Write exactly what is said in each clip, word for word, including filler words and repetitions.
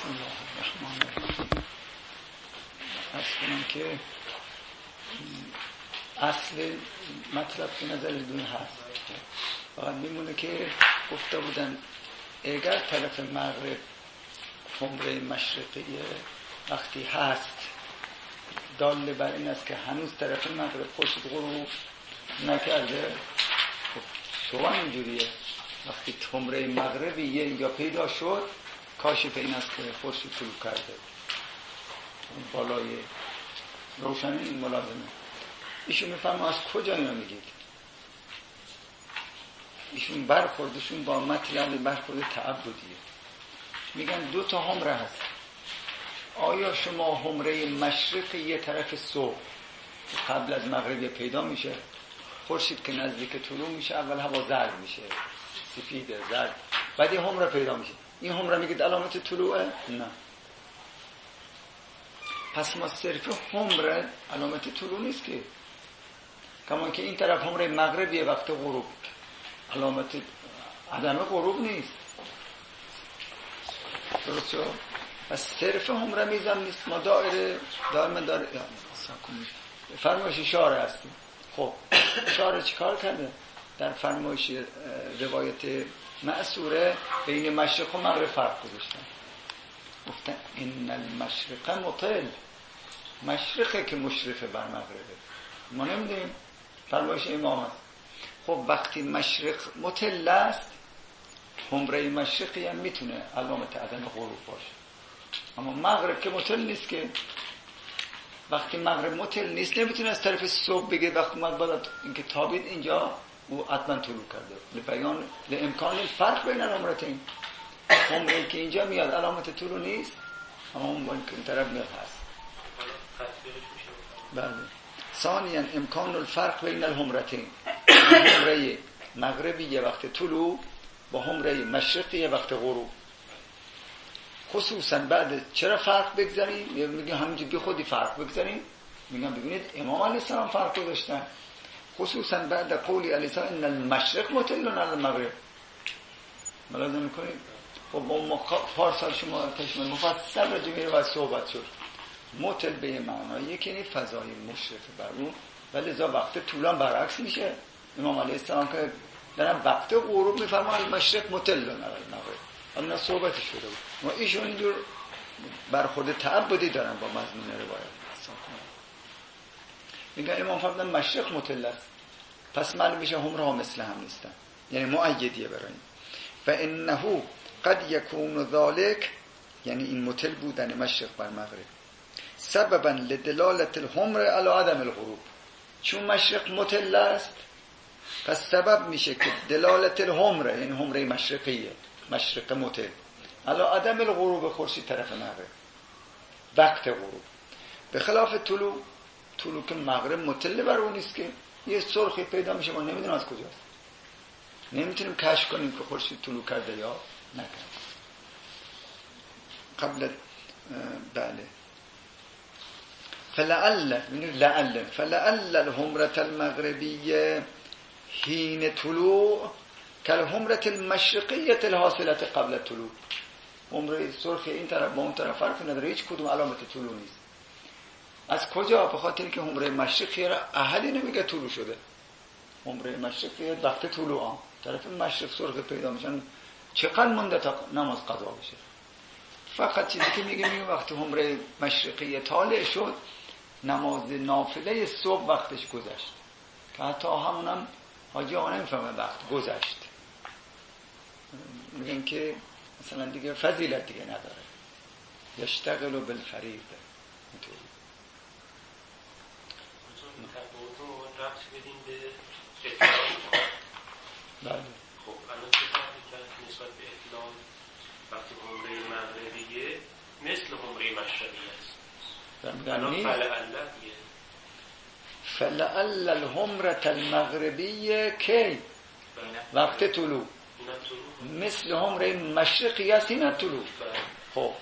بسم الله الرحمن الرحیم. از کنم که اصل مطلب به نظر دون هست، فقط میمونه که گفته بودن اگر طرف مغرب خمره مشرقی وقتی هست داله بر این است که هنوز طرف مغرب خورشید غروب نکرده. خب شما اینجوریه، وقتی خمره مغربی یه اینجا پیدا شد کاشف این است که خورشید طلوع کرده، بالای روشنی این ملازمه. ایشون میفهمه از کجا اینا میگید؟ ایشون برخوردشون با مطلب برخورد تعبدیه. میگن دو تا حمره هست. آیا شما حمره مشرق یه طرف صبح قبل از مغرب پیدا میشه، خورشید که نزدیک طلوع میشه اول هوا زرد میشه، سفید زرد، بعد یه حمره پیدا میشه، این حمره میگید علامت طلوعه؟ نه. پس ما صرف حمره علامت طلوع نیست که، کما که این طرف حمره مغربیه وقت غروب علامت عدم غروب نیست. درست شد؟ پس صرف حمره میزم نیست، ما دائره دائما داره فرمایش شارع هستیم. خب شارع چیکار کرده؟ در فرمایش روایت معصوره بین مشرق و مغرب فرق گذاشتن، گفتن ان المشرق مطل، مشرقه که مشرفه بر مغربه. ما نمیدونیم، فرمایش امام هست. خب وقتی مشرق مطل است حمره مشرقی هم میتونه علامت عدم غروب باشه، اما مغرب که مطل نیست که. وقتی مغرب مطل نیست نمیتونه از طرف صبح بگه وقت اومد بالا اینکه تابید اینجا او حتما طلوع کرده، لبیان لامکان الفرق بین الامرتین. حمره که اینجا میاد علامت طلوع نیست، اما اون باید که این طرف میاد هست. بله. ثانیاً امکان الفرق بین الحمرتین، حمره مغربی یه وقت طلوع با حمره مشرقی یه وقت غروب. خصوصا بعد چرا فرق بگذاریم؟ میگه همینجور بی خودی فرق بگذاریم. میگم ببینید امام علیه السلام فرق داشتن، خصوصا بعد قولی علیه السلام ان المشرق مطل علی المغرب. ملاحظه میکنید؟ خب با پارسال شما تشمل مفصل راجع به صحبت شد. مطل به معنای یکی این فضای مشرف بر اون، ولی ذا وقت طولان برعکس میشه. امام علیه السلام که در وقت غروب میفرمایند المشرق مطل علی المغرب، اما صحبتش شده بود. ما ایشون اینجور برخورد تعبدی دارن با مضمون روایت. میگن امام فرمودن مشرق مطل است، پس معلوم میشه حمره ها مثل هم نیستن، یعنی مؤیدیه برای. فانه قد یکون ذلک، یعنی این مطل بودن مشرق بر مغرب، سببا لدلالت الحمر علی عدم الغروب. چون مشرق مطل است پس سبب میشه که دلالت الحمر، یعنی حمره مشرقیه، مشرق مطل، علی عدم الغروب خورشید طرف مغرب وقت غروب. به خلاف طلوع، طلوع که مغرب مطل بر اون نیست که، یه سرخی پیدا میشه ما نمیدونیم از کجاست، نمیتونیم کشف کنیم که خورشید طلوع کرده یا نکرده. قبل بله فلعل لعل فلعل الحمرة المغربية حين طلوع كالحمرة المشرقية الحاصلة قبل الطلوع. حمره سرخ این طرف با اون طرف فرق نداره، هیچ کدوم علامت طلوع نیست. از کجا؟ به خاطر که حمره مشرقی را احدی نمیگه طلوع شده. حمره مشرقی وقت طلوع طرف مشرق سرخ پیدا میشن، چقدر مونده تا نماز قضا بشه. فقط چیزی که میگه میگه وقتی حمره مشرقی طالع شد نماز نافله صبح وقتش گذشت، که حتی همونم حاجی آقا نمیفهمه وقت گذشت. میگن که مثلا دیگه فضیلت دیگه نداره، یشتغل بالفریض. اینطوری بله. خب الان چه فرقی کرد نسبت به اطلاع وقتی حمره مغربیه مثل حمره مشرقی است؟ الان فلعل فلعل الحمرة المغربیه کی؟ وقت طلوع، مثل حمره مشرقی است این طلوع. خب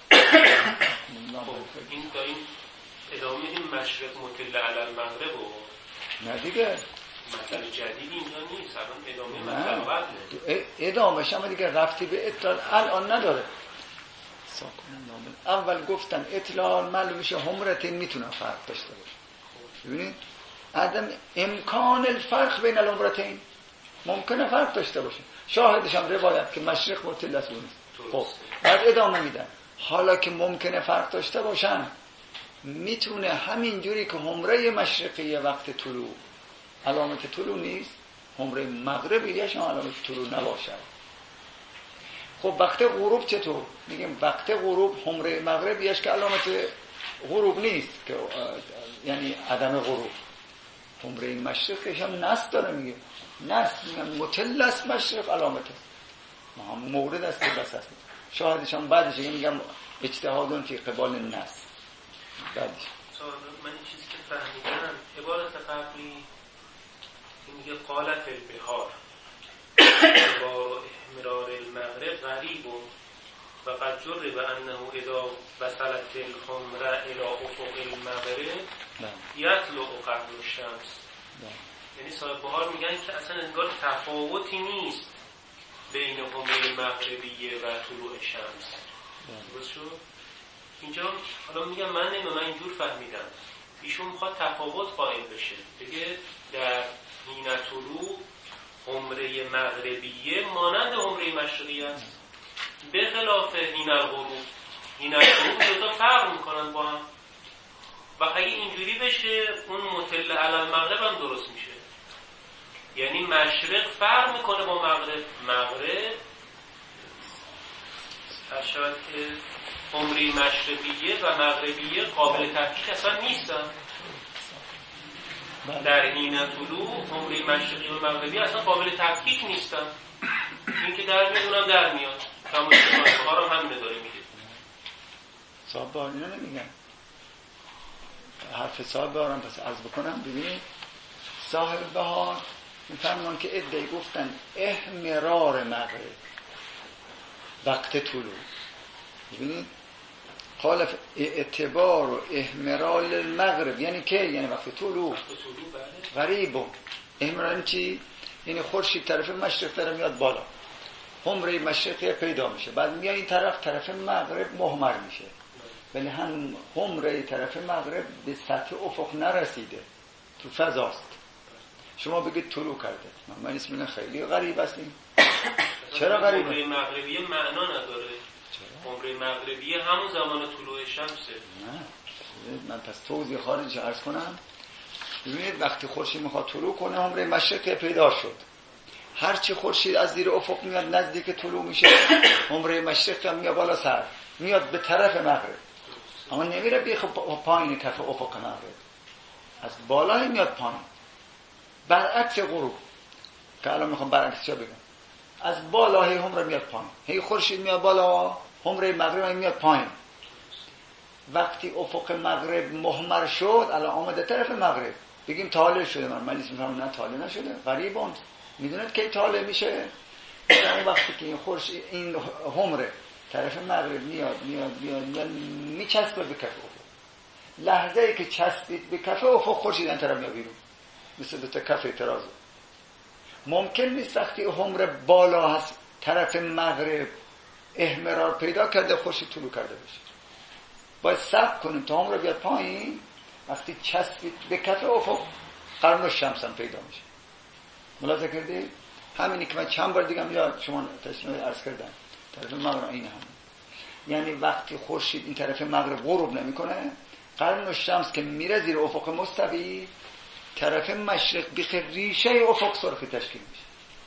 این تا این ادامه این مشرق مطل علی المغرب و نه دیگه مطلب جدیدی اینجا نیست، الان ادامه مطلب قبله. ادامه شما دیگه رفتی به اطلاع الان نداره. اول گفتن اطلال معلوم میشه حمرتین میتونه فرق داشته باشه. ببینید عدم امکان الفرق بین الحمرتین، ممکنه فرق داشته باشه. شاهدش هم روایت که مشرق مطل است اون. خب بعد ادامه میدن حالا که ممکنه فرق داشته باشن، میتونه همین جوری که حمره مشرقی وقت طلوع علامت طلوع نیست، حمره مغربی هم علامت طلوع نباشه. خب وقت غروب چطور؟ میگیم وقت غروب حمره مغربیش که علامت غروب نیست، که یعنی عدم غروب. حمره مشرقش هم نص داره، میگه نص میگم مطل است مشرق علامته، ما هم مورد است که بس است. شاهدش هم بعدش میگم اجتهادون فی قبال نص. بعدش من این چیزی که فهمیدم عبارت قبلی میگه قال فی البحار بار احمرار المغرب غریب و قد جرب انه اذا وصلت الحمره الى افق المغرب یطلع قرن الشمس. یعنی صاحب بهار میگن که اصلا انگار تفاوتی نیست بین حمره مغربیه و طلوع شمس. درست شد؟ اینجا حالا میگم من نمیم من اینجور فهمیدم ایشون میخواد تفاوت قائل بشه، بگه در حین طلوع حمره مغربیه مانند حمره مشرقی است، به خلاف حین الغروب. حین الغروب دوتا فرق میکنن با هم و اگه اینجوری بشه اون مطل علی المغرب هم درست میشه. یعنی مشرق فرق میکنه با مغرب، مغرب اشاره که حمره مشرقیه و مغربیه قابل تفکیک اصلا نیستن. در حین طلوع حمره مشرقی و مغربی اصلا قابل تفکیک نیستن. این که در میاد اونم در میاد. کامل بهار هم همینه داره میگه. صاحب بهار اینو نمیگن، حرف صاحب بهارم پس عرض بکنم. ببینید صاحب بهار میفرمان که ادعای گفتن احمرار مغرب وقت طلوع. ببینید قال اعتبار و احمرال المغرب یعنی که یعنی وقت طلوع غریب. احمرال چی؟ یعنی خورشید طرف مشرق داره میاد بالا، حمره مشرقی پیدا میشه، بعد میاد این طرف طرف مغرب محمر میشه، ولی هم حمره طرف مغرب به سطح افق نرسیده، تو فضاست. شما بگید طلوع کرده، من اسم من خیلی غریب هستیم. چرا غریبه؟ حمره مغربی معنا نداره. حمره مغربی همون زمان طلوع شمسه. نه من پس توضیح خارجی عرض کنم. ببینید وقتی خورشید میخواد طلوع کنه حمره مشرقی پیدا شد، هرچی خورشید از زیر افق میاد نزدیک طلوع میشه حمره مشرقی هم میاد بالا سر، میاد به طرف مغرب، اما نمیره بیخ پایین کف افق مغرب، از بالا میاد پایین. برعکس غروب که الان میخوام برعکس چه بگم، از بالا هی حمره میاد پایین، هی خورشید میاد بالا حمره مغرب هم میاد پایین. وقتی افق مغرب محمر شد الان آمده طرف مغرب، بگیم طالع شده، من من میفهمم نه طالع نشده، غریبان میدونید که طالع میشه اون وقتی که این خورشید این حمره طرف مغرب میاد میاد میاد, میاد میچسبه به کف افق. لحظه ای که چسبید به کف افق خورشید این طرف میاد بیرون، مثل دو تا کف اعتراض. ممکن نیست وقتی حمره بالا هست طرف مغرب احمرار پیدا کرده خورشید طلوع کرده بشه. باید صبر کنیم تا حمره بیاد پایین، وقتی چسبید به کف افق قرن الشمس هم پیدا میشه. ملاحظه کردید؟ همینی که من چند بار دیگه میاد شما تشریح عرض کردم طرف مغرب این هم، یعنی وقتی خورشید این طرف مغرب غروب نمیکنه قرن الشمس که میره زیر افق مستوی، طرف مشرق بیخ ریشه افق سرخی تشکیل میشه.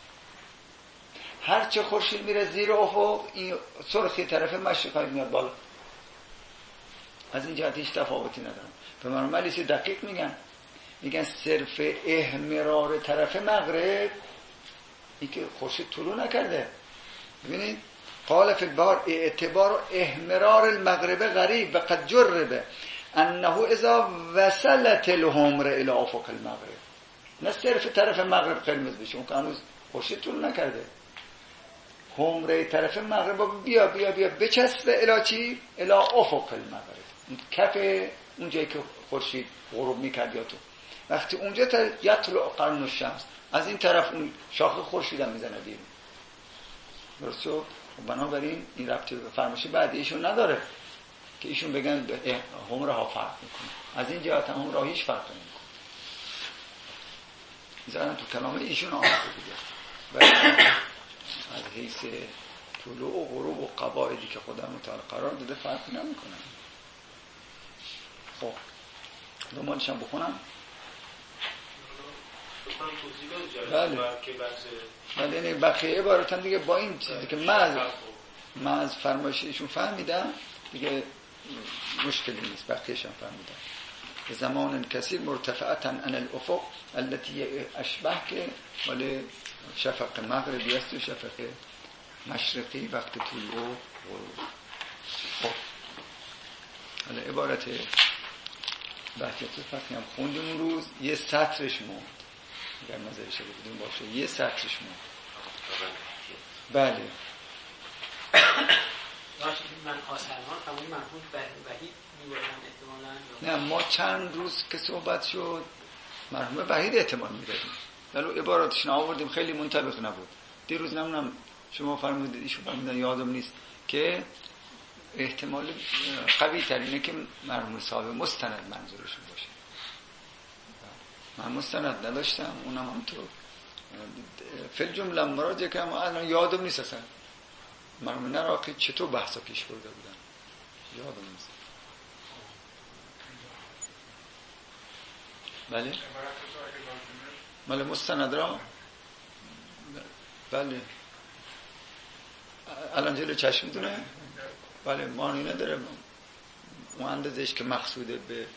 هرچه خورشید میره زیر افق این سرخی طرف مشرق میاد بالا. از این جهت هیچ تفاوتی ندارم. به من ملیسی دقیق میگن، میگن صرف احمرار طرف مغرب این که خورشید طلوع نکرده. ببینید قال فی البحر اعتبار احمرار المغرب غریب و قد جرب انه اذا وصلت الحمره الى افق المغرب. نه صرف طرف مغرب قرمز بشه، اون که هنوز خورشید طلوع نکرده، حمره طرف مغرب بیا بیا بیا بچسبه الی چی؟ الی افق المغرب، کف اون جایی که خورشید غروب میکرد یا تو وقتی اونجا تا یطلع قرن الشمس از این طرف اون شاخه خورشید هم میزنه بیرون. درست شد؟ خب بنابراین این ربطی به فرمایش بعدی ایشون نداره که ایشون بگن همره ها فرق میکنه. از این جهت هم همره هیچ فرق نمیکنه. میذارن تو کلام ایشون آمده دیگه. از حیث طلوع و غروب و قواعدی که خدا متعال قرار داده فرق نمیکنه. خب دنبالش هم بخونم. بله بله این بقیه عبارتن دیگه با این چیزی که من من از فرمایش ایشون فهمیدم دیگه مشکلی نیست. بقیه‌ش هم فهمیدم. زمان کثیر مرتفعتا عن الافق التي اشبه که ولی شفق مغربی است و شفق مشرقی وقت طلوع و غروب. خب حالا عبارت بحثی فقهی هم خوندیم اون روز یه سطرش موند اگر نظرش رو بدون باشه یه سطرش موند. بله من آسرمان همون مرحوم وحید میبارم احتمالا. نه ما چند روز که صحبت شد مرحوم وحید احتمال میدادیم ولی عباراتشون آوردیم خیلی منطبق نبود. دیروز نمونم شما فرمودید ایشون فرمودن یادم نیست که احتمال قوی ترینه که مرحوم صاحب مستند منظورشون باشه. من مستند نداشتم اونم هم تو فل جمله مراجعه که الان یادم نیست اصلا مرحوم نراقی چطور بحثا پیش برده بودن یادم نیست. بله مال مستند را بله الان جلو چشم دونه بله معنی نداره اون اندازش که مقصوده به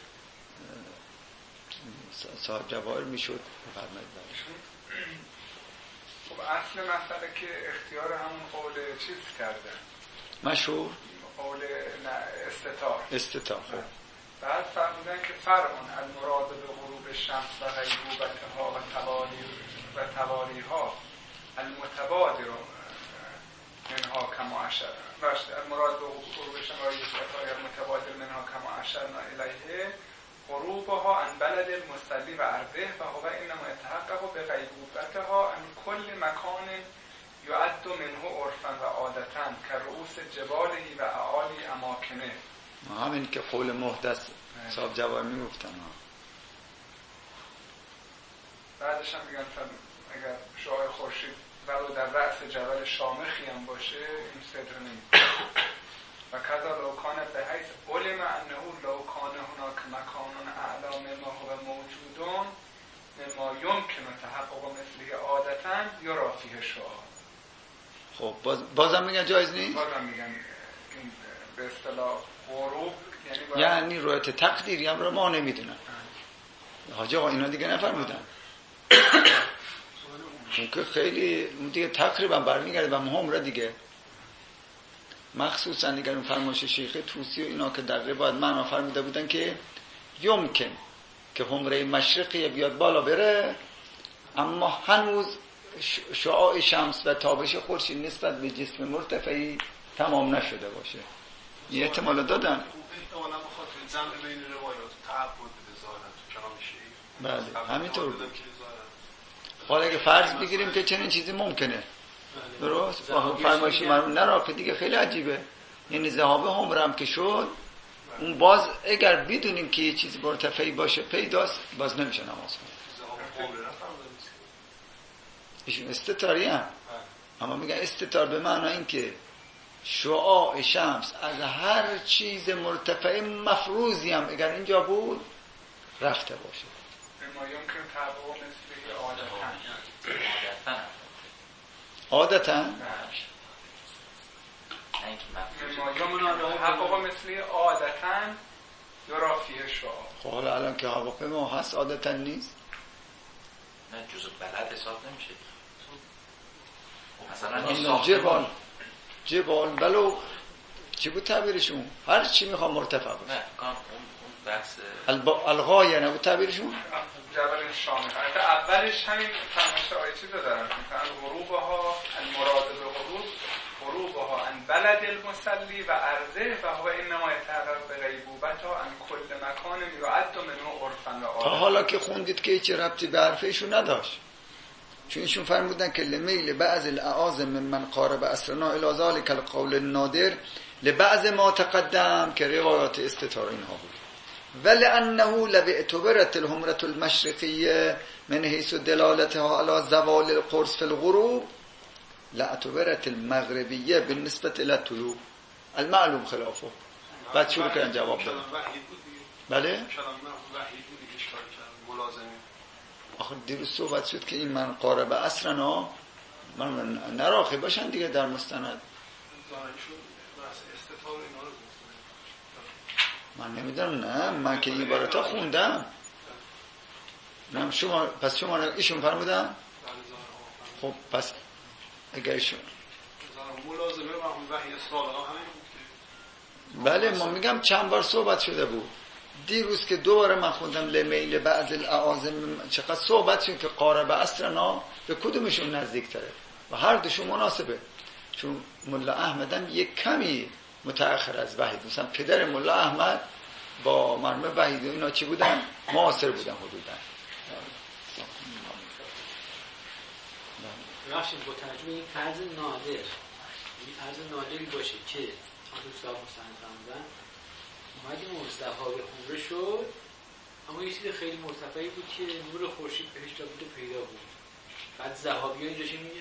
صاحب جواهر میشد فرمایید. خب اصل مسئله که اختیار همون قول چیز کردن مشهور قول استتار استتار خب بعد فرمودن که فرعون المراد به غروب شمس و غیبوبتها و توالی و توالیها المتبادر منها کما اشر باشه المراد به غروب شمس و غیبوبتها المتبادر منها کما اشرنا الیه غروبها عن بلد المستلی و عرضه و هو انما يتحقق به غیبوبتها عن کل مکان یعد منه عرفا و عادتا که رؤوس جباله و اعالی اماکنه. همین که قول محدث صاحب جواهر میگفتن. بعدش هم میگن اگر شعاع خورشید ولو در رأس جبل شامخی هم باشه این صدر نمیکنه. و کذا لو کان به حیث علم انه لو کان هناک مکان اعلا مما هو موجودون مما یمکن تحقق مثله عادتا یرا فیه شعاع. خب باز بازم میگن جایز نیست؟ بازم میگن این به اصطلاح غروب یعنی باید... یعنی رویت تقدیری هم رو ما نمیدونن. حاجی آقا اینا دیگه نفرمودن. چون که خیلی دیگه تقریبا برمیگرده و مهم را دیگه مخصوصا دیگر اون فرمایش شیخ طوسی و اینا که در روایت معنا فرموده بودن که یمکن که همره مشرقی بیاد بالا بره اما هنوز شعاع شمس و تابش خورشید نسبت به جسم مرتفعی تمام نشده باشه. یه احتمال دادن. احتمالا بخاطر جمع بین روایات تعبد بده ظاهرا تو کلام شیعی. بله همینطور. حالا اگه فرض بگیریم که چنین چیزی ممکنه درست؟ فرمایش مرحوم نراقی دیگه خیلی عجیبه. یعنی ذهاب همره هم که شد اون باز اگر بدونیم که یه چیزی مرتفعی باشه پیداست باز نمیشه نماز کنه. ایشون استتاری هم اما میگن استتار به معنی این که شعاع شمس از هر چیز مرتفع مفروضی هم اگر اینجا بود رفته باشه. ما یمکن تحقق مثل عادتا عادتا حقوق مثلی عادتا یرا فیه شعاع. خب حالا الان که حقوق ما هست عادتا نیست نه جزء بلد حساب نمیشه مثلا جبال جبال بلو چی بود تعبیرشون هر چی میخوام مرتفع باشه نه اون بحث الغایه نبود تعبیرشون جبل شامخ اولش همین فرمایش آیتی رو دارن مثلا غروبها المراد به غروب غروبها عن بلد المسلی و عرضه و هو انما يتحقق به غیبوبتها عن کل مکان یعد منه عرفا و عادتا. تا حالا که خوندید که هیچ ربطی به حرفشون نداشت چون ایشون فرمودن که لمیل بعض الاعاظم من قارب اسرنا الی ذلک القول النادر لبعض ما تقدم که روایات استتار اینها بود ولانه لباعتبرت الحمره المشرقیه من حیث دلالتها على زوال القرص في الغروب لاعتبرت المغربیه بالنسبه الى الطلوع المعلوم خلافه. بعد شروع کردن جواب دادن. بله آخر دیروز صحبت شد که این من قارب عصرنا من نراخی باشن دیگه در مستند. من نمیدونم نه من که این عبارتا خوندم. نه شما پس شما ایشون فرمودن؟ خب پس اگر ایشون ملازمه وحی سابقا همین. بله ما میگم چند بار صحبت شده بود. دیروز که دوباره من خوندم لمیل بعض الاعاظم چقدر صحبت شد که قارب عصرنا به کدومشون نزدیک تره و هر دوشون مناسبه. چون ملا احمدم یک کمی متأخر از وحید، مثلا پدر ملا احمد با مرحوم وحید اینا چی بودن؟ معاصر بودن حدوداً. بخشید با ترجمه این فرض نادر، این فرض نادری باشه که آن دوستان مستند فرمودن اومدیم مصطفی خمره شد اما یه چیز خیلی مرتفعی بود که نور خورشید بهش تا بود و پیدا بود. بعد ذهابی ها اینجا چی میگه؟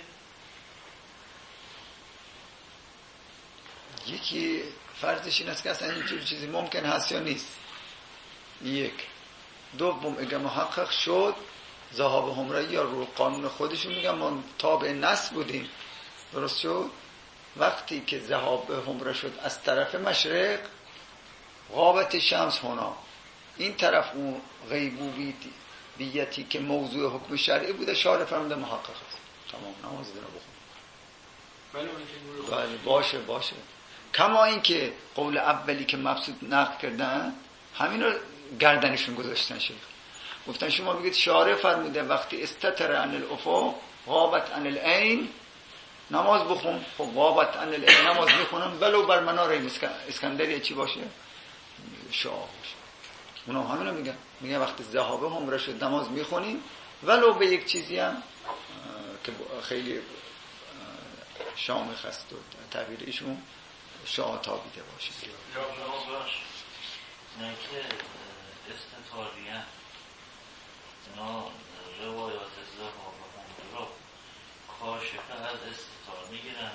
یکی فرضش این است که اصلا اینجور چیزی ممکن هست یا نیست. یک دوم اگه محقق شد ذهاب حمره یا رو قانون خودشون میگن ما تابع نص بودیم، درست شد. وقتی که ذهاب حمره شد از طرف مشرق غابت شمس هنا، این طرف اون غیبوبیتی که موضوع حکم شرعی بوده شارع فرموده محقق است. تمام نماز دینا بخون. بله باشه باشه. کما این که قول اولی که مبسوط نقل کردن همین رو گردنشون گذاشتن شد. گفتن شما بگید شارع فرموده وقتی استتر عن الافق غابت عن العین نماز بخون. خب غابت عن العین نماز بخونم ولو بر منار اسکندریه چی باشه؟ شاه باشه. اونا همین رو میگن، میگن وقتی ذهاب حمره شد نماز میخونیم ولو به یک چیزی هم که خیلی شامخ است و تعبیر ایشون شاه تابیده باشه. نه که استطاریه اینا روایات ذهاب حمره رو کاشفه از استطار میگیرن.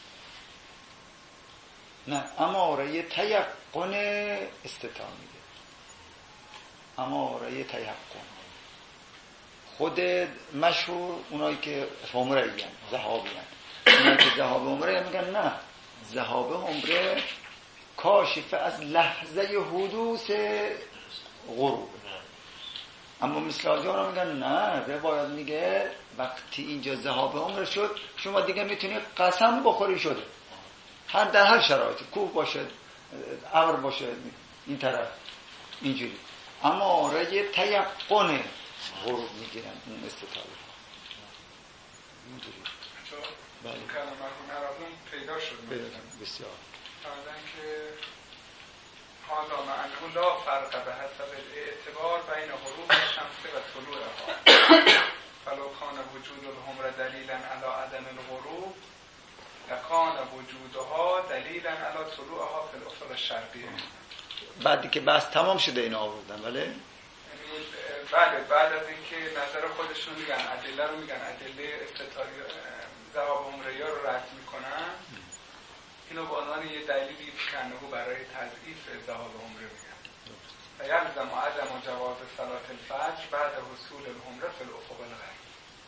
نه اما آره تیقن استطار میگه. اما آره تیقن خود مشهور اونایی که حمره ایگن ذهابی هن اونایی که ذهاب حمره میگن نه ذهاب حمره کاشفه از لحظه حدوث غروب. اما مثل آجان میگن نه روایت میگه وقتی اینجا ذهاب عمر شد شما دیگه میتونی قسم بخوری شده هر در هر شرایطی، کوه باشه ابر باشه این طرف اینجوری. اما آره تیقن غروب میگیرن اون استطاعه اینجوری. بله کلمه مرحوم پیدا شد بسیار فرضاً که حالا معنی لا فرق به حسب اعتبار بین غروب الشمس و طلوعها فلو کان وجود الحمره دلیلا علی عدم الغروب لکان وجودها دلیلا علی طلوعها فی الافق الشرقیه. بعدی که بحث تمام شده اینا آوردن بله؟ بله بعد از اینکه نظر خودشون میگن ادله رو میگن ادله استطاری ذهاب حمره رو رد میکنن اینو به عنوان یه دلیلی کنه برای تضعیف ذهاب عمره میگن و یلزم عدم جواز صلاة الفجر بعد حصول العمره فی الافق الغربی.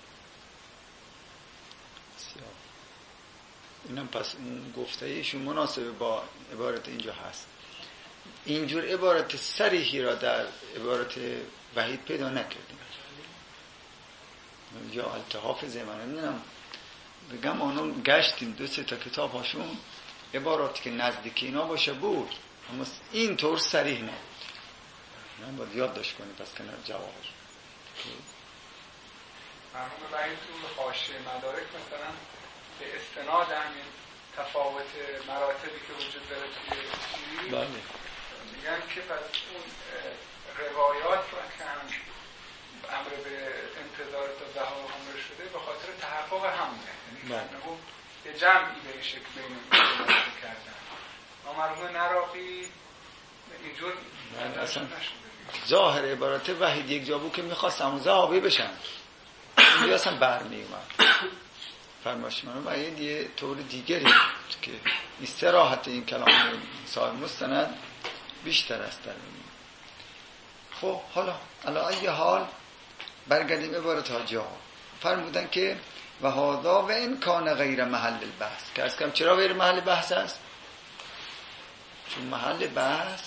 اینم پس اون گفته ایشون مناسب با عبارت اینجا هست. اینجور عبارت صریحی را در عبارت وحید پیدا نکردیم. یا التحاف زمانه نمیدونم بگم آنون گشتیم دو سه تا کتاب هاشون عباراتی که نزدیک اینا باشه بود اما این طور صریح نبود. من باید یاد داشت کنید پس کنار جوابش. مرحوم وحید تو حاشیه مدارک مثلا به استناد همین تفاوت مراتبی که وجود داره توی بله میگن که پس اون روایات رو که هم امر به انتظار تا ذهاب عمر شده به خاطر تحقق همونه، یعنی نگو یه جمعی به این شکل بین این کردن. مرحوم نراقی اینجور اصلا ظاهر عبارت وحید یک جا بود که میخواست همون ذهابی بشن، اینجا اصلا برمی اومد فرمایش من و یه طور دیگری که استراحت این کلام صاحب مستند بیشتر است در این. خب حالا علا ای حال برگردیم عبارت حاجی ها فرمودن که و هذا و این کان غیر محل البحث، که از کم چرا غیر محل بحث است؟ چون محل بحث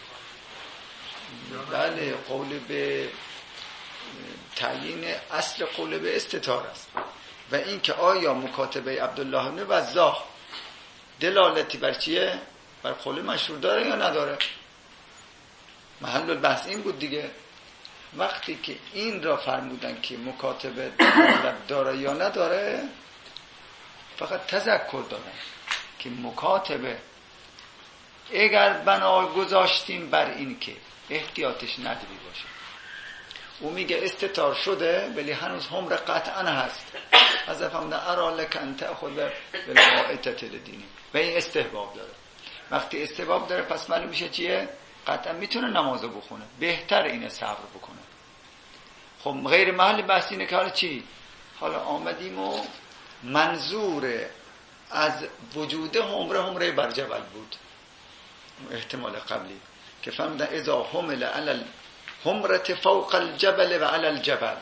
بله قول به تعیین اصل قول به استتار است و این که آیا مکاتبه عبدالله بن وضاح دلالتی بر چیه؟ بر قول مشهور داره یا نداره؟ محل البحث این بود دیگه. وقتی که این را فرمودن که مکاتبه دلالت داره یا نداره، فقط تذکر دارن که مکاتبه اگر بنا گذاشتیم بر این که احتیاطش نداری باشه، او میگه استتار شده ولی هنوز همر قطعا هست، از افهمدن ارا لک انت خود بالقاعدت لدینی و این استحباب داره. وقتی استحباب داره پس معلوم میشه چیه؟ قطعا میتونه نمازو بخونه، بهتر اینه صبر بکنه. خب غیر محل بحث اینه که حالا چی؟ حالا آمدیم و منظور از وجود همره همره بر جبل بود، احتمال قبلی که فهمدن اذا حمل علی الحمرة فوق الجبل و علی الجبل.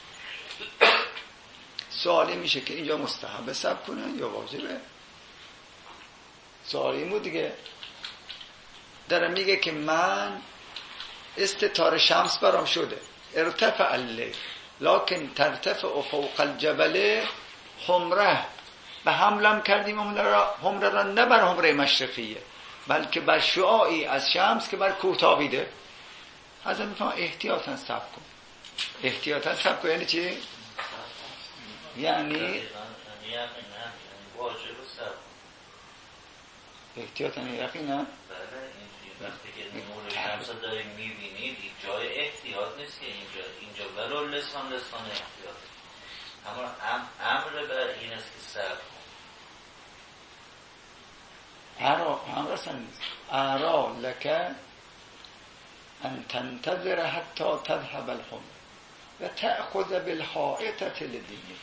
سوالی میشه که اینجا مستحب صبر کنه یا واجبه؟ سوالی بود دیگه. داره میگه که من استتار شمس برام شده، ارتفع اللیل لکن ترتفع فوق الجبل حمره، به حملم کردیم حمره را نه بر حمره مشرقیه بلکه بر شعاعی از شمس که بر کوه تابیده. از این میفهم احتیاطاً صبر کن. احتیاطاً صبر کن یعنی چی؟ یعنی احتیاطاً یقینا وقتی که نور شمس داریم میبینید جای احتیاط نیست که اینجا اینجا ولو لسان لسان احتیاط، اما امر بر این است که صبر کن. ارا هم رسن نیست ارا لکه ان تنتظر حتی تذهب الحمر و تأخذ بالحائطة لدینک.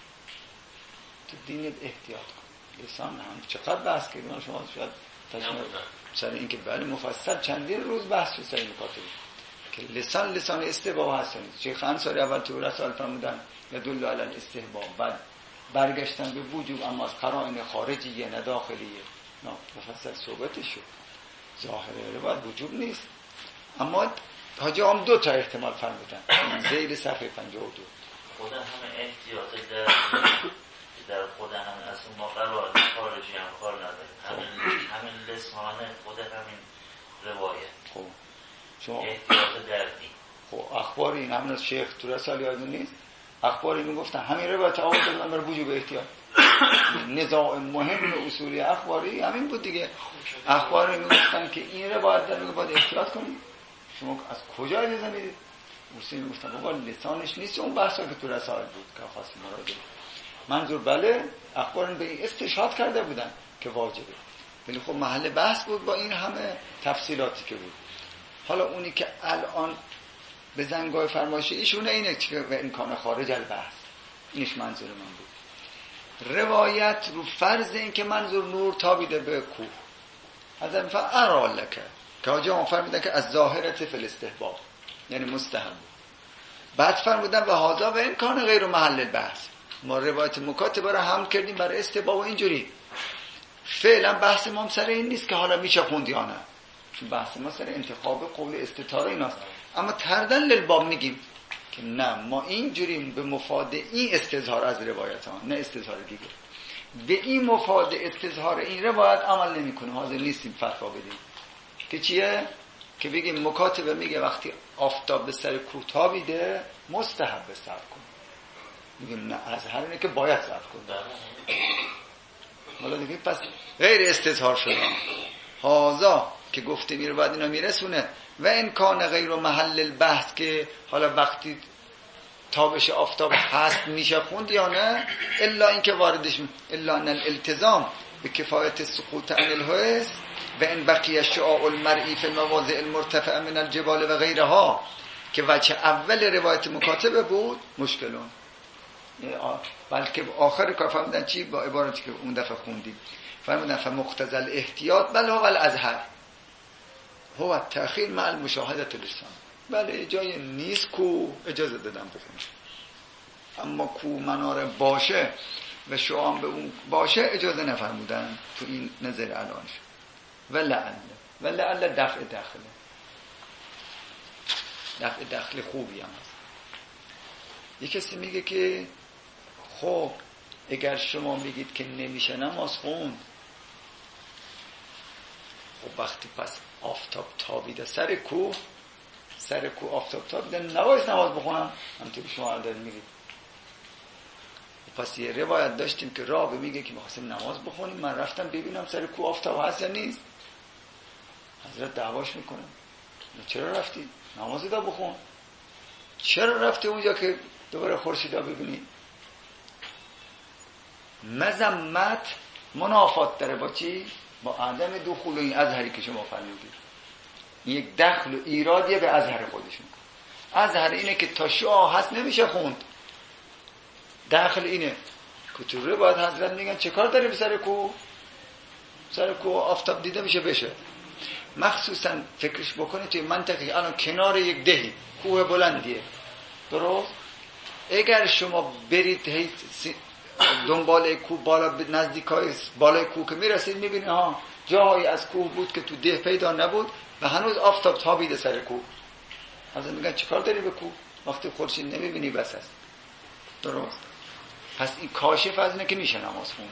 تو دینت احتیاط کن. لسان هم چقدر بحث کردیم شما شاید تشمه سر این که بله مفصل چندین روز بحث شد سر این مکاتبه که لسان لسان استحباب هست. شیخ انصاری اول تو رسال فرمودن یدل علی الاستحباب، بعد برگشتن به وجوب اما از قرائن خارجیه نه داخلیه. نه مفصل صحبتش شد. ظاهره باید وجوب نیست، اما حاجی هم دو تا احتمال فرمودن زیر صفحه پنجاه و دو. خود همه احتیاط در در خود همین اصلا ما قرار خارجی هم کار نداره، همین همین لسان خود همین روایت. خب شما احتیاط دردی. خب اخبار این همین از شیخ تو رسال یادون نیست؟ اخباری میگفتن همین روایت آورد دادن برای وجوب احتیاط. نزاع مهم اصولی اخباری همین بود دیگه. اخباری میگفتن که این روایت در میگه باید احتیاط کنیم. شما از کجا اجازه میدید؟ اصولی میگفتن بابا لسانش نیست اون بحثا که تو رسال بود که خاصی مراجعه. منظور بله اخبار به این استشهاد کرده بودن که واجبه، ولی خب محل بحث بود با این همه تفصیلاتی که بود. حالا اونی که الان به زنگاه فرمایش ایشونه اینه که به امکان خارج البحث، اینش منظور من بود. روایت رو فرض این که منظور نور تابیده به کوه از این فعل ارالکه که آجا هم فرمیدن که از ظاهرت فی الاستحباب یعنی مستحب. بعد فرمودن و هذا و امکان غیر محل البحث، ما روایت مکاتبه را حمل کردیم برای استحباب و اینجوری. فعلا بحث ما سر این نیست که حالا میشه خوند یا نه، چون بحث ما سر انتخاب قول استطاره ایناست. اما تردن للباب میگیم که نه ما اینجوری به مفاد این استظهار از روایت ها نه استظهار دیگه، به این مفاد استظهار این روایت عمل نمی کنیم. حاضر نیستیم فتوا بدیم که چیه؟ که بگیم مکاتبه میگه وقتی آفتاب به سر کوه تابیده مستحب صبر کن، میگیم نه از هر اینه که باید صبر کن. حالا دیگه پس غیر استظهار شده هازا که گفته میره بعد اینا میرسونه و این کان غیر محل البحث که حالا وقتی تابش آفتاب هست میشه خوند یا نه، الا اینکه واردش الا ان الالتزام به کفایت سقوط عن الحس و ان بقی شعاع المرئی فی المواضع المرتفعه من الجبال و غیرها که وجه اول روایت مکاتبه بود مشکلون، بلکه آخر کار فهمیدن چی با عبارتی که اون دفعه خوندیم، فهمیدن فمقتضى الاحتیاط بل هو الازهر هو التأخیر مع المشاهدة لسان. بله جای نیست کو اجازه دادم بخونیم، اما کو مناره باشه و شعام به اون باشه اجازه نفرمودن تو این نظر الانش. و لعل و لعل دفع داخله، دفع داخل خوبی هم هست. یک کسی میگه که خب اگر شما میگید که نمیشه نماز خوند، خب وقتی پس آفتاب تابیده سر کوه، سر کوه آفتاب تابیده نباید نماز بخونم همطوری شما دارید میگید. پس یه روایت داشتیم که رابعه میگه که میخواستیم نماز بخونیم، من رفتم ببینم سر کوه آفتاب هست یا نیست. حضرت دعواش میکنه چرا رفتی؟ نمازی دا بخون. چرا رفتی اونجا که دوباره خورشیدا ببینی؟ مذمت منافات داره با چی؟ با عدم دخول این ازهری که شما فرمودید. این یک دخل و ایرادیه به ازهر خودشون. ازهر اینه که تا شعاع هست نمیشه خوند. دخل اینه که تو روایت حضرت میگن چه کار داری به سر کوه؟ سر کوه آفتاب دیده میشه بشه. مخصوصا فکرش بکنید توی منطقی الان کنار یک دهی کوه بلندیه، درست؟ اگر شما برید هی دنبال کوه بالا نزدیکای بالای کوه که میرسید میبینید ها جایی از کوه بود که تو ده پیدا نبود و هنوز آفتاب تابیده سر کوه. حضرت میگن چیکار داری به کوه وقتی خورشید نمیبینی بس است، درست؟ پس این کاشف از اینه که میشه نماز خوند.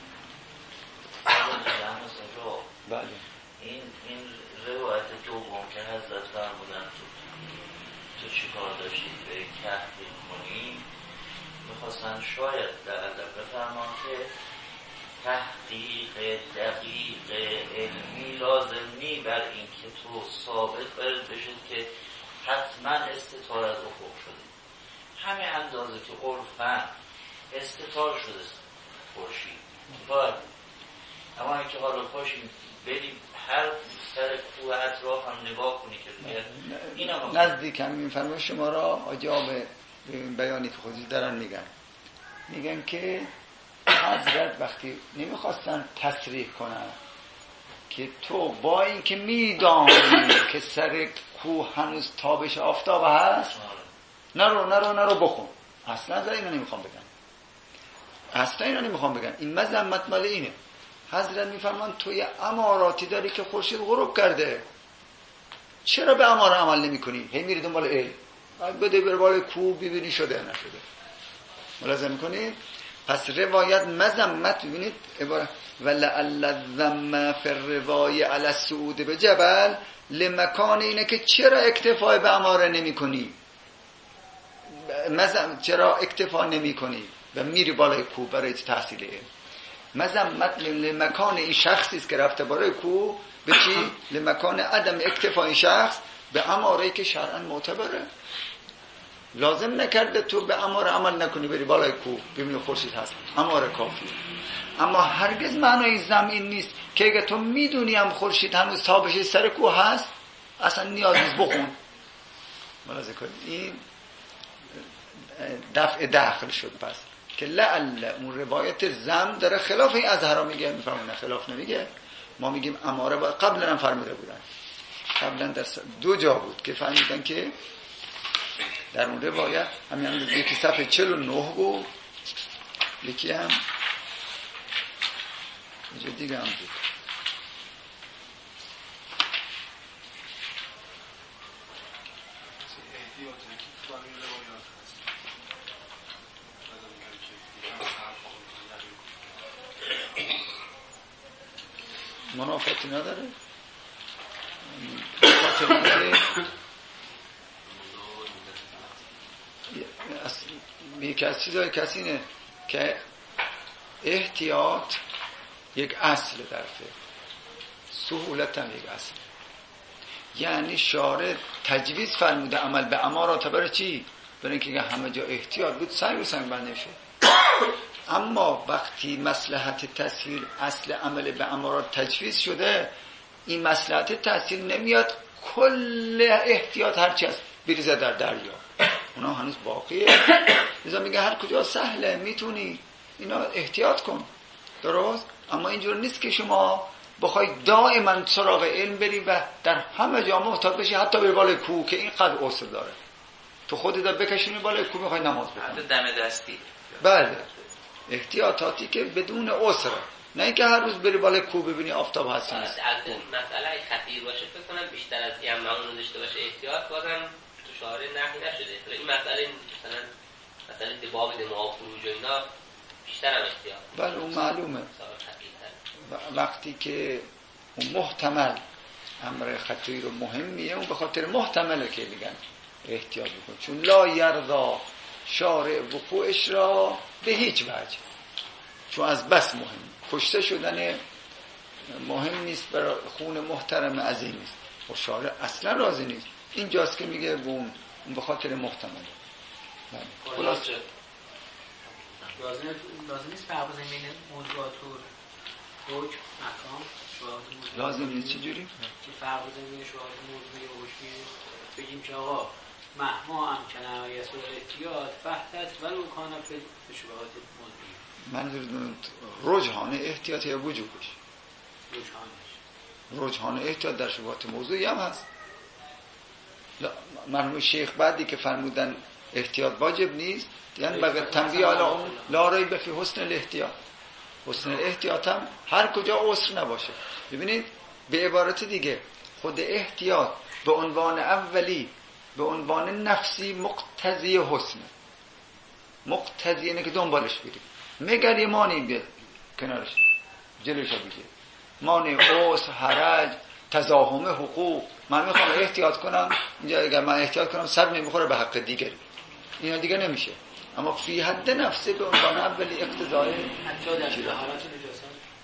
بله این این روایت دوم که حضرت فرمودن تو تو چیکار داشتید به تحقیق کنیم، میخواستن شاید در ادب بفرمان که تحقیق دقیق علمی لازم نی بر این که تو ثابت برد بشید که حتما استطارت افق شده، همه اندازه که عرفاً استطار شده خورشید باید، اما اینکه حالا پاشیم بریم هر سر کوه اطراف هم نگاه کنی که این هم نزدیک هم میفرمه شما را آجاب بیانی که خودی دارن میگن میگن که حضرت وقتی نمیخواستن تصریح کنن که تو با این که میدانی که سر کوه هنوز تابش آفتاب هست نرو نرو نرو بخون، اصلا از اینو نمیخوام بگن، اصلا اینو نمیخوام بگن، این مذمت مال اینه. حضرت میفرمان توی اماراتی داری که خورشید غروب کرده، چرا به امار عمل نمی کنی؟ هی میری دنبال علم، بده بر بالای کوه ببینی شده نشده، ملاحظه میکنید؟ پس روایت مذمت ببینید عبارت ولعل الذم فی الروایه علی الصعود به جبل لمکان اینه که چرا اکتفای به اماره نمی کنی، مذم چرا اکتفا نمی کنی و میری بالای کوه برای تحصیل علم. مذمت لمکان این شخصی است که رفته بالای کوه به چی؟ لمکان عدم اکتفا این شخص به اماره‌ای که شرعاً معتبره. لازم نکرده تو به اماره عمل نکنی بری بالای کوه ببینی خورشید هست، اماره کافیه. اما هرگز معنای زم این نیست که اگه تو میدونی هم خورشید هنوز تابش سر کوه هست اصلا نیاز نیست بخون. ملاحظه کنید این دفع داخل شد. پس که لعل اون روایت زم داره خلاف این ازهرا میگه، میفهمونه خلاف نمیگه. ما میگیم اماره با قبلا هم فرموده بودن، قبلا در دو جا بود که فهمیدن که در اون روایت همین هم یکی صفحه چهل و نه بود، یکی هم اینجا دیگه هم بود. منافاتی نداره؟ یکی از چیزهای کسی اینه که احتیاط یک اصل در فقه، سهولت هم یک اصل. یعنی شارع تجویز فرموده عمل به امارات برای چی؟ برای اینکه همه جا احتیاط بود سنگ و سنگ بند نمیشد. اما وقتی مصلحت تسهیل اصل عمل به امارات تجویز شده، این مصلحت تسهیل نمیاد کل احتیاط هرچی هست بریزه در دریا، اونا هنوز باقیه. لذا میگه هر کجا سهله میتونی اینا احتیاط کن، درست؟ اما اینجور نیست که شما بخوای دائما سراغ علم بری و در همه جا محتاط بشی، حتی به بالای کوه که اینقدر اصل داره تو خودت در بکشونی بالای کوه میخوای نماز بخونی، دم دستی. بله، احتیاطاتی که بدون عسره، نه اینکه هر روز بری بالای کوه ببینی آفتاب هست نیست. مسئله خطیر باشه فکر کنم بیشتر از این معمول داشته باشه احتیاط، بازم تو شارع نهی نشده. این مسئله مثلا مسئله باب دماغ خروج و اینا بیشتر هم احتیاط. بله اون معلومه. وقتی که اون محتمل امر خطیر و مهمیه، اون به خاطر محتمله که میگن احتیاط بکن، چون لا یرضا شارع وقوعش را به هیچ وجه، چون از بس مهم کشته شدن مهم نیست، برای خون محترم عظیم نیست و شارع اصلا راضی نیست. اینجاست که میگه اون به خاطر محتمله. خلاص لازم لازم نیست فرق بزنیم بین موضوعات و حکم مقام شواهد موضوع. لازم نیست چجوری؟ که فرق بزنیم بین شواهد موضوعی و حکمی، بگیم که آقا مهما امکنه یسوع احتیاط فحتت ولو کان فی شواهد موضوعی. منظور رجحان احتیاط یا وجوبش؟ رجحانش. رجحان احتیاط در شواهد موضوعی هم هست. مرحوم شیخ بعدی که فرمودن احتیاط واجب نیست، یعنی بقیه تنبیه علی اون لا ریب فی حسن الاحتیاط. حسن الاحتیاط هم هر کجا عسر نباشه. ببینید به عبارت دیگه خود احتیاط به عنوان اولی، به عنوان نفسی مقتضی حسن، مقتضی اینه که دنبالش بری، مگر یه مانعی بیاد کنارش جلوش بگیر، مانع عسر، حرج، تزاحم حقوق. من میخوام احتیاط کنم اینجا، اگر من احتیاط کنم سر نمیخوره به حق دیگری، اینا دیگه نمیشه. اما فی حد نفسه به عنوان اولی اقتضای حتی در طهارت نجاست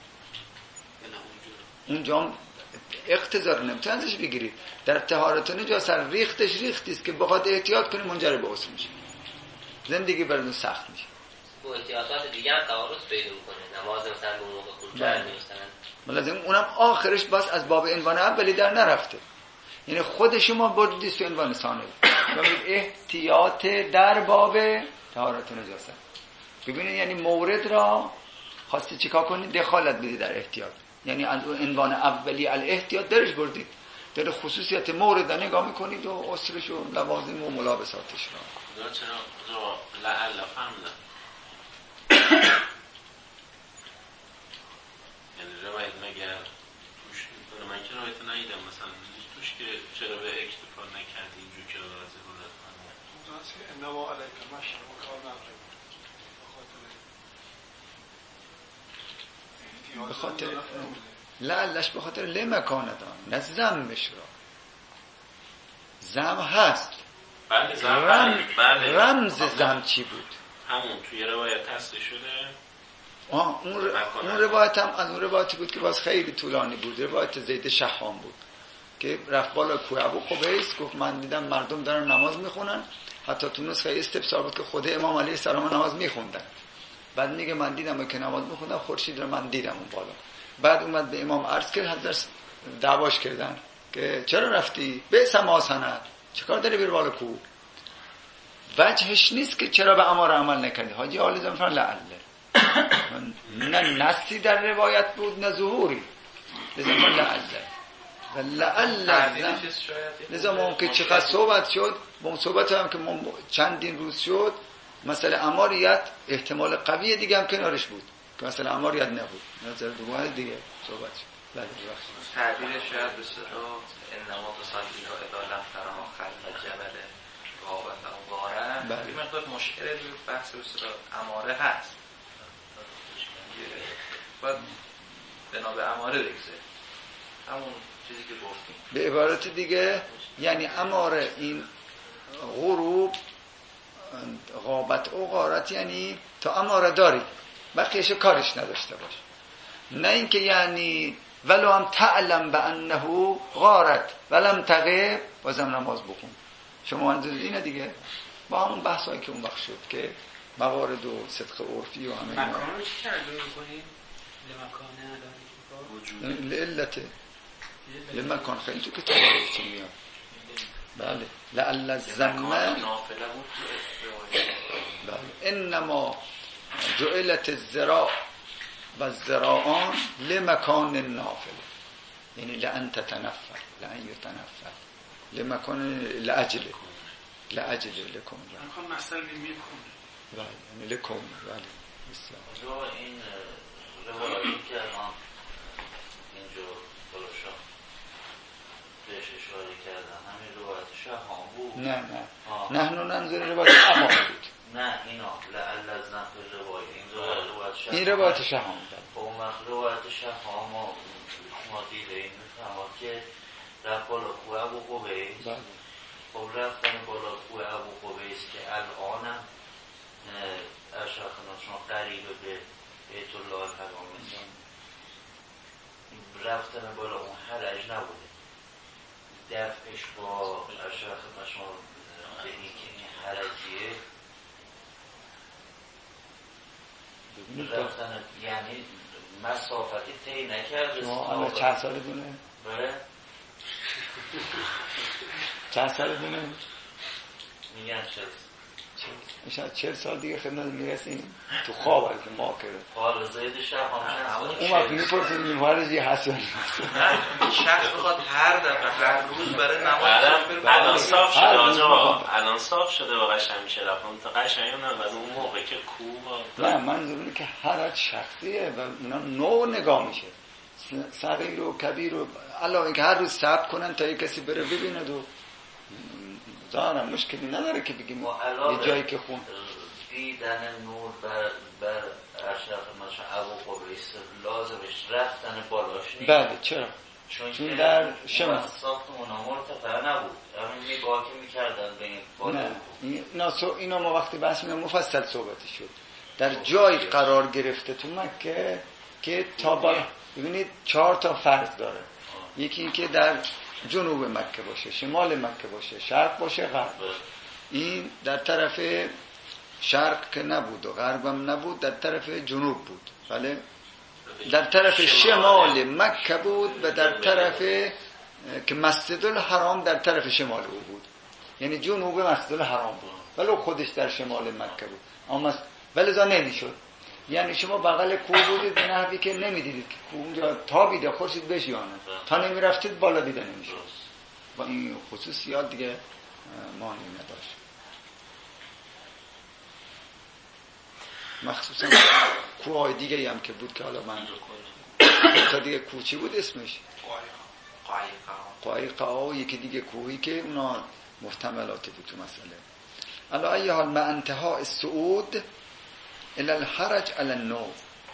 اونجا اقتضا رو نمیتونه ازش بگیرید. در طهارت نجاست ریختش ریختی است که بخواد احتیاط کنی منجر به عسر میشه، زندگی براتون سخت میشه. با احتیاطات دیگه هم تعارض پیدا میکنه، نماز مثلا به موقع خروج نمیستن، لازم اونم آخرش باز از باب عنوان اولی در نرفته، یعنی خود شما بردید تو عنوان ثانی. ببینید احتیاط در باب طهارت نجاست، ببینید یعنی مورد را خواستی چیکار کنید؟ دخالت بدید در احتیاط، یعنی از عنوان اولی الاحتیاط درش بردید، در خصوصیت مورد را نگاه میکنید و عسرش و لوازم و ملابساتش را. چرا لعل فهمدن یعنی روایت مگر توش من که روایت نایدم مثلا توش که چرا به اکتفا نکردی اینجور که را ضرورت کنم اونجاست که انما علیک مشرق و کار نقرب به خاطر لعلش به خاطر لمکاندان نه زمش را. زم هست، بله زم رم... بله. رمز زم چی بود؟ همون توی روایت هسته شده. آه اون, ر... اون روایت هم از اون روایتی بود که باز خیلی طولانی بود، روایت زید شحام بود که رفت بالا کوه ابو قبیس گفت من دیدم مردم دارن نماز میخونن، حتی تو نسخه استفسار بود که خود امام علیه السلام نماز میخوندن. بعد میگه من دیدم که نماز میخوندن، خورشید رو من دیدم اون بالا. بعد اومد به امام عرض کرد، حضرت دعواش کردن که چرا رفتی؟ به سما سند چیکار داری بری بالا کوه؟ وجهش نیست که چرا به امر عمل نکردی. حاجی عالی زنفر لعله نه نصی در روایت بود نه ظهوری، لذا من لعله و لعله لذا ممکن چقدر صحبت شد با اون صحبت هم که چندین روز شد، مسئله اماریت احتمال قوی دیگه هم کنارش بود که مسئله اماریت نبود، نظر دوباره دیگه صحبت شد. بله ببخشید تعبیر شاید به صدا انما تصدیق و ادالت فرما خلف جبل غابت و غاره این مقدار مشکل بحث به صدا اماره هست، باید بنا به اماره بگذاره همون چیزی که گفتیم. به عبارت دیگه یعنی اماره این غروب غابت و غارت یعنی تا اماره داری بقیهش کارش نداشته باش، نه اینکه یعنی ولو هم تعلم به انه غارت ولم تغیب بازم نماز بخون. شما منظور اینه دیگه، با همون بحثایی که اون وقت شد که موارد و صدق عرفی و همه اینا. مکان رو چی ترجمه می‌کنیم؟ لمکانه اداری لعلته لمکان خیلی تو کتاب چی میاد. بله لعل الزمه نافله بود بله انما جعلت الزراع و الزراعان لمکان نافله، یعنی لأن تتنفل لأن یتنفل لمکان لأجل لأجل لکن مکان مصدر میکنه بله یعنی لکن بله بسیار. این روایتی که الان اینجا بلاشا بهش اشاره کردن همین روایت شهام بود؟ نه نه نحن ننظر روایت شهام بود. نه اینا لعل از نفر روایت این روایت شهام این روایت شهام بود. با اون وقت روایت شهام ما دیده این میفهمد که رفت بالا کوه ابو قبیس. خب رفتن بالا کوه ابو قبیس که الانم اشرخنا شما قریبه به بیت الله الحرام میزن رفتن بالا اون حرج نبوده، دفعش با اشرخنا شما به این که این حرجیه رفتن یعنی مسافتی طی نکرد. شما چند سال دونه؟ بله چند سال دونه؟ میگن چل شاید چهل سال دیگه خدمت میرسیم تو خواب هست که ما کرده حال زید شهر اون وقت میپرسیم میوارجی هست یا نیست. شخص بخواد هر دفعه هر روز برای نماز الان صاف شده آجا الان صاف شده و قشنگ میشه رفتم تا قشنگ هم نه اون موقع که کوه نه منظور اینه که هر شخصیه و اونا نوع نگاه میشه صغیر و کبیر و علاوه اینکه هر روز ثبت کنن تا یک کسی بره ببیند و ظاهرا مشکلی نداره که بگیم یه جایی که خون دیدن نور بر بر اشرف مثلا ابو قبیس لازمش رفتن بالاش نیست. بله چرا؟ چون, چون در شما ساختمون مرتفع نبود همین نگاه که میکردن به این بالا. نه اینا, اینا ما وقتی بحث میکنم مفصل صحبتی شد در جای قرار گرفته تو مکه که تا بالا ببینید چهار تا فرض داره. یکی این که در جنوب مکه باشه، شمال مکه باشه، شرق باشه، غرب. این در طرف شرق که نبود و غربم نبود، در طرف جنوب بود. بله در طرف شمال مکه بود و در طرف که مسجد الحرام در طرف شمال او بود، یعنی جنوب مسجد الحرام بود ولی خودش در شمال مکه بود. اما ولذا نمیشد، یعنی شما بغل کوه بودید به نحوی که نمیدیدید که کوه اونجا تابیده خورشید بشیانه تا نمیرفتید بالا دیده نمیشد. با این خصوصیات دیگه معنی نداشت. مخصوصا کوه های دیگه هم که بود که حالا من تا دیگه کوه چی بود اسمش؟ قایقا. یکی دیگه کوهی که اونا محتملاتی بود تو مسئله. الا ای حال ما انتها الصعود الى الحرج على النو،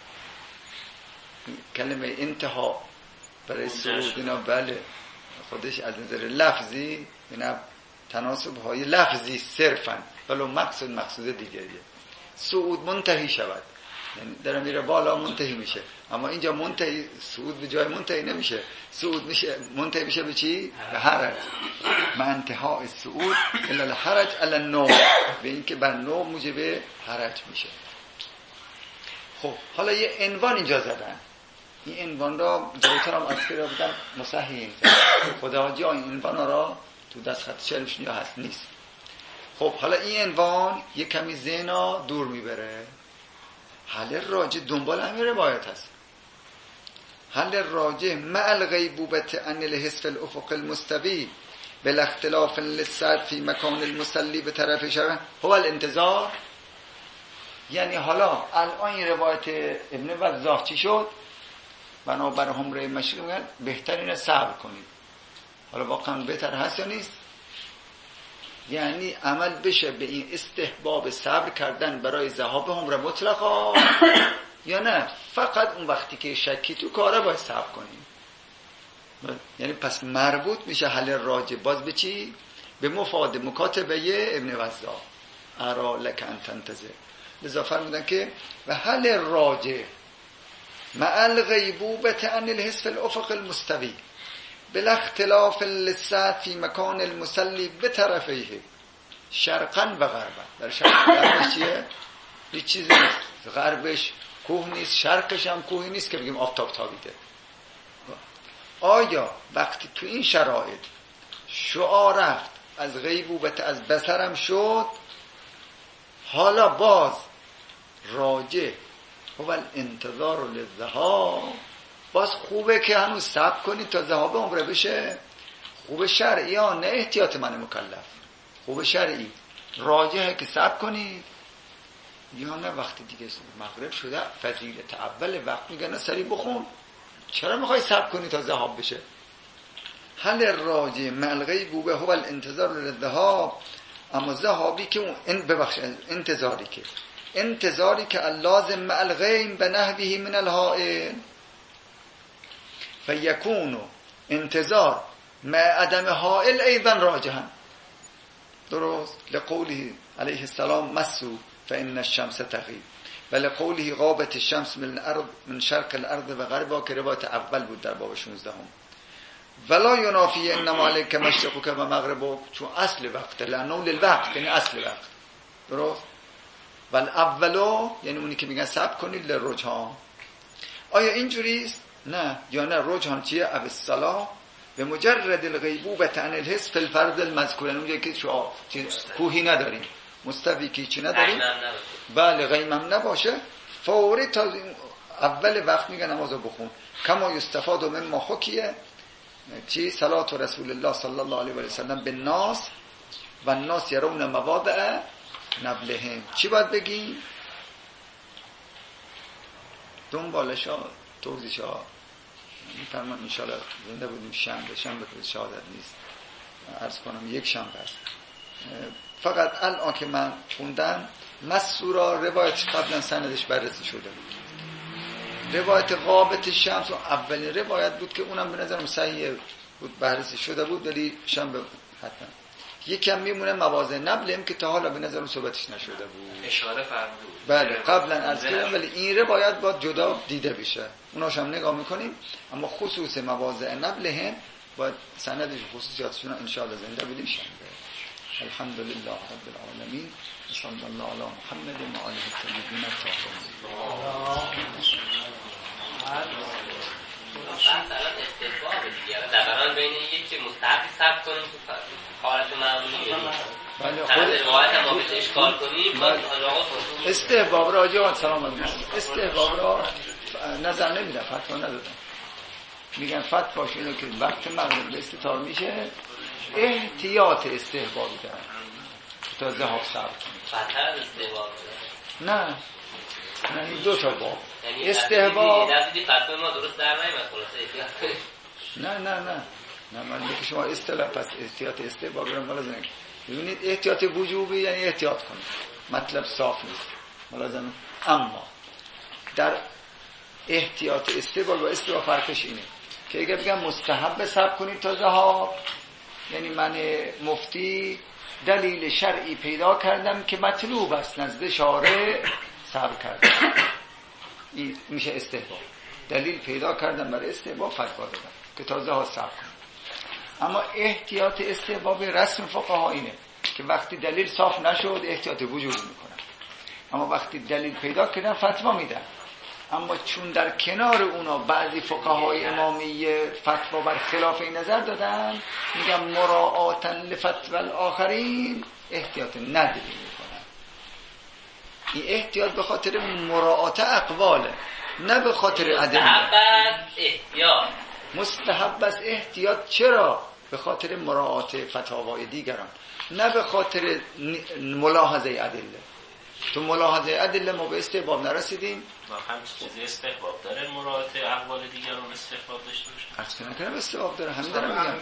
کلمه انتها برای صعود اینا بله خودش از نظر لفظی اینا تناسب های لفظی صرفا ولو مقصود مقصود دیگریه. صعود منتهی شود یعنی داره میره بالا منتهی میشه، اما اینجا منتهی صعود به جای منتهی نمیشه، صعود میشه منتهی میشه به چی؟ به حرج. ما انتها الصعود الى الحرج على النو، به این که بر نو موجب حرج میشه. خب حالا یه عنوان اینجا زدن، این عنوان را جایتر هم از که را بودن مصححین خدا جای این عنوان را تو دست خط شرمشون یا هست نیست. خب حالا این عنوان یه کمی ذهنو دور میبره. حل راجع دنبال همین روایت هست. حل راجع مع الغیبوبت عن الحس الافق المستوی بالاختلاف للسعد فی مکان المصلی به طرف شرع هو الانتظار. یعنی حالا الان این روایت ابن وضاح چی شد؟ بنابر همره مشروع میگن بهترینه صبر کنید. حالا واقعا بهتر هست یا نیست؟ یعنی عمل بشه به این استحباب صبر کردن برای ذهاب همره مطلقا یا نه فقط اون وقتی که شکی تو کاره باید صبر کنیم. یعنی پس مربوط میشه حل راجع باز به چی؟ به مفاد مکاتبه ابن وضاح ارا لک ان تنتظر. لذا فرمودن که و حل راجع مع الغیبوبت عن الحس الافق المستوی بلا اختلاف للسعد فی مکان المصلی بطرفیه. شرقا و غربا. در شرق غربش چیه؟ هیچ چیزی نیست. غربش کوه نیست، شرقش هم کوهی نیست که بگیم آفتاب تابیده. آیا وقتی تو این شرایط شعاع رفت، از غیبوبت از بصرم شد، حالا باز راجع هو الانتظار للذهاب، باز خوبه که هنوز صبر کنید تا ذهاب عمره بشه؟ خوب شرعی ها، نه احتیاط من مکلف. خوب شرعی راجعه که صبر کنید، یا نه وقتی دیگه مغرب شده فضیلت اول وقت میگن سریع بخون، چرا میخوای صبر کنی تا ذهاب بشه؟ حل راجع مع الغیبوبه هو الانتظار للذهاب، اما ذهابی که اون ان ببخشید انتظاری که انتظاری که اللازم مع الغیب به نحوه من الحائل، فیکون انتظار مع عدم حائل ایضا راجحا. درست؟ لقوله علیه السلام مسو فإن الشمس تغیب، و لقوله غابت الشمس من الارض من شرق الارض و غربها که روایت اول بود در باب شانزده هم. ولا ینافی انما علیک مشرقک و مغربک، چون اصل وقت لانه للوقت یعنی اصل وقت. درست؟ ول اولو یعنی اونی که میگن صبر کنید للرجحان. آیا اینجوریست؟ نه. یا نه رجحان چیه؟ اب الصلاح به مجرد الغیبوبه عن الحس فی الفرض المذکور، اونجا که شعاع کوهی نداریم، مستوی که چی نداریم، بله غیمم نباشه، فوری تا اول وقت میگن نمازو بخون. کما یستفاد من ما حکیه چی؟ صلات رسول الله صلی الله علیه و سلم به ناس و الناس یرون مواضع نبلهم. چی باید بگیم؟ دنبالش ها توضیح ها میفرمان انشاءالله زنده بودیم شنبه شنبه که شهادت نیست عرض کنم یک شنبه است. فقط الان که من خوندم مسورا روایت قبلا سندش بررسی شده بود. روایت غابت شمس و اولین روایت بود که اونم به نظرم صحیح بود، بررسی شده بود، ولی شنبه حتما یکم میمونه مواضع نبلم که تا حالا به نظرم صحبتش نشده بود، اشاره فرمود. بله قبلا عرض کردم، ولی این روایت باید جدا دیده بشه، اوناش هم نگاه میکنیم، اما خصوص مواضع نبلهم باید سندش خصوصیاتشون ان شاء الله زنده بودیم شنبه. الحمدلله رب العالمین، صلی الله علی محمد و آله الطیبین الطاهرین. بحث الان استحباب دیگه، دقیقاً بین یکی مستحبی صبر کنیم تو حالت معمولی، بله خود روایت هم ما بهش اشکال کنیم. استحباب را جواد سلام علیکم، استحباب را نظر نمیدن، فتوا ندادن، میگن فتواش اینو که وقت مغرب استطار میشه احتیاط استحبابی دارن تا ذهاب صبر کنیم. فتر از استحباب نه نه این دو تا باب یعنی استحباب دیدی فتوای ما درست در نمیاد خلاصه احتیاط کنیم. نه نه نه نه من میگم شما اصطلاح پس احتیاط استحباب رو ملازم نگید. ببینید احتیاط وجوبی یعنی احتیاط کنید، مطلب صاف نیست ملازم. اما در احتیاط استحباب و استحباب فرقش اینه که اگر بگم مستحب صبر کنید تا ذهاب، یعنی من مفتی دلیل شرعی پیدا کردم که مطلوب است نزد شارع صبر کردم، این میشه استحباب. دلیل پیدا کردم برای استحباب فتوا دادم که تا ذهاب صبر کنم. اما احتیاط استحباب رسم فقها اینه که وقتی دلیل صاف نشد احتیاط وجوب میکنن، اما وقتی دلیل پیدا کردن فتوا میدن. اما چون در کنار اونا بعضی فقهای امامیه فتوا بر خلاف این نظر دادن، میگم مراعاتا لفتوى الاخرین احتیاط نداری میکنن. این احتیاط به خاطر مراعات اقواله، نه به خاطر ادله. مستحب است احتیاط. مستحب است احتیاط. چرا؟ به خاطر مراعات فتاوای دیگران، نه به خاطر ملاحظه ادله. تو ملاحظه ادله ما به استحباب نرسیدیم. ما هم چیزی استحباب داره مراعات اقوال دیگران استحباب داشته باشه. اصلا نکنم استحباب داره، همین دارم میگم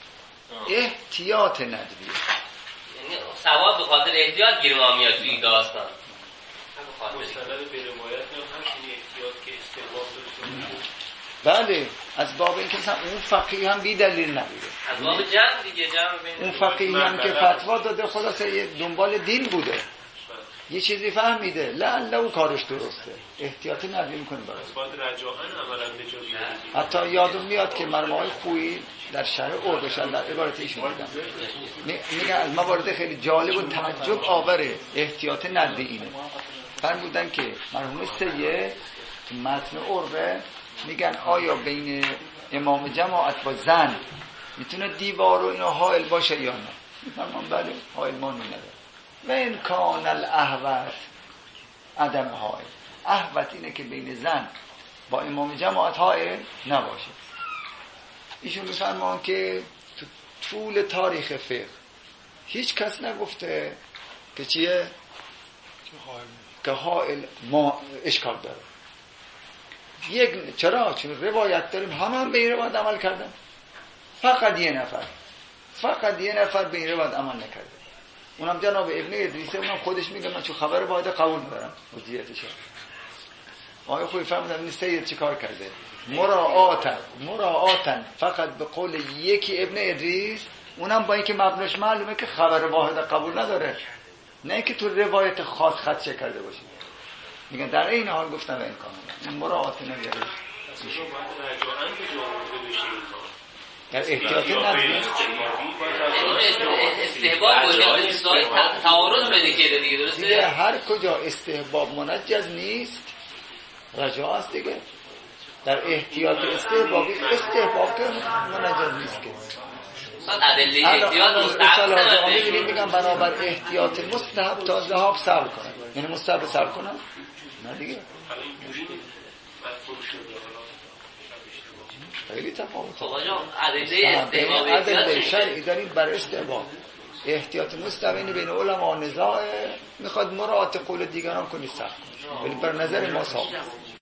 احتیاط ندویه، یعنی ثواب به خاطر احتیاط گیر ما میاد توی این داستان. مستند به روایت هم هست این احتیاط که استحباب داره. بله از باب این که مثلا اون فقیه هم بی دلیل نبوده، از باب جمع دیگه، جمع بین اون فقیه هم که فتوا داده خلاصه یه دنبال دین بوده، یه چیزی فهمیده، لعله او کارش درسته، احتیاطی نداری میکنه برای باید رجاعن عملا به جا بیاره. حتی یادم میاد که مرمای خویی در شرع اردوشن در عبارت ایشون میگم میگن از موارد خیلی جالب و تعجب آوره احتیاط ند اینه. فرمودن که مرحوم سید تو متن عربه میگن آیا بین امام جماعت با زن میتونه دیوار و اینا حائل باشه یا نه؟ میفرمان بله حائل مانی نداره. و این کان الاحوت عدم حائل، احوت اینه که بین زن با امام جماعت حائل نباشه. ایشون میفرمان که تو طول تاریخ فقه هیچ کس نگفته که چیه؟ که حائل ما اشکال داره. یک چرا؟ چون روایت داریم همه هم به این روایت عمل کردن، فقط یه نفر فقط یه نفر به این روایت عمل نکرده، اونم جناب ابن ادریسه. اونم خودش میگه من چون خبر واحد قبول دارم حجیتش. آقای خوبی فهمیدن این سید چی کار کرده؟ مراعاتن مراعاتن فقط به قول یکی ابن ادریس، اونم با اینکه مبناش معلومه که خبر واحد قبول نداره، نه که تو روایت خاص خط چه کرده باشه. میگن در این حال گفتن و این کاملا مراعات نمیاره در احتیاط نداره. استحباب وجود سای تعارض بده که دیگه درسته. دیگه هر کجا استحباب منجز نیست رجاء است دیگه. در احتیاط استحبابی استحباب که منجز نیست که ادله احتیاط مستحب میگیم میگم بنابر احتیاط مستحب تا ذهاب صبر کنن، یعنی مستحب صبر کنن نه دیگه. خیلی تفاوت. خب آقا ادله استحباب ادله شرعی داریم بر استحباب. احتیاط مستقیم بین علما نزاع، میخواد مراعات قول دیگران کنی سخت کنی، ولی بر نظر ما ثابت